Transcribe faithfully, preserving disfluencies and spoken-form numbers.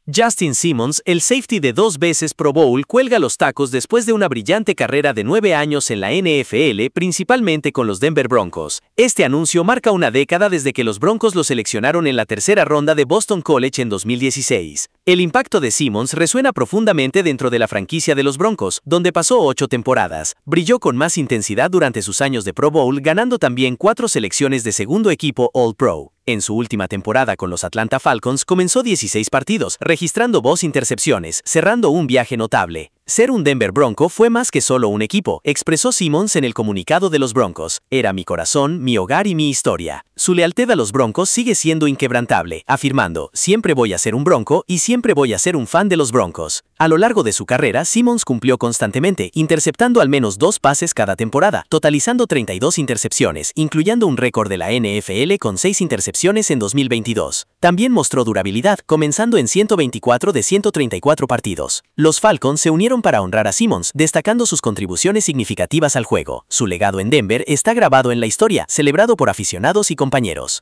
Justin Simmons, el safety de dos veces Pro Bowl, cuelga los tacos después de una brillante carrera de nueve años en la N F L, principalmente con los Denver Broncos. Este anuncio marca una década desde que los Broncos lo seleccionaron en la tercera ronda de Boston College en dos mil dieciséis. El impacto de Simmons resuena profundamente dentro de la franquicia de los Broncos, donde pasó ocho temporadas. Brilló con más intensidad durante sus años de Pro Bowl, ganando también cuatro selecciones de segundo equipo All-Pro. En su última temporada con los Atlanta Falcons comenzó dieciséis partidos, registrando dos intercepciones, cerrando un viaje notable. Ser un Denver Bronco fue más que solo un equipo, expresó Simmons en el comunicado de los Broncos. Era mi corazón, mi hogar y mi historia. Su lealtad a los Broncos sigue siendo inquebrantable, afirmando, siempre voy a ser un Bronco y siempre voy a ser un fan de los Broncos. A lo largo de su carrera, Simmons cumplió constantemente, interceptando al menos dos pases cada temporada, totalizando treinta y dos intercepciones, incluyendo un récord de la N F L con seis intercepciones en dos mil veintidós. También mostró durabilidad, comenzando en ciento veinticuatro de ciento treinta y cuatro partidos. Los Falcons se unieron para honrar a Simmons, destacando sus contribuciones significativas al juego. Su legado en Denver está grabado en la historia, celebrado por aficionados y compañeros.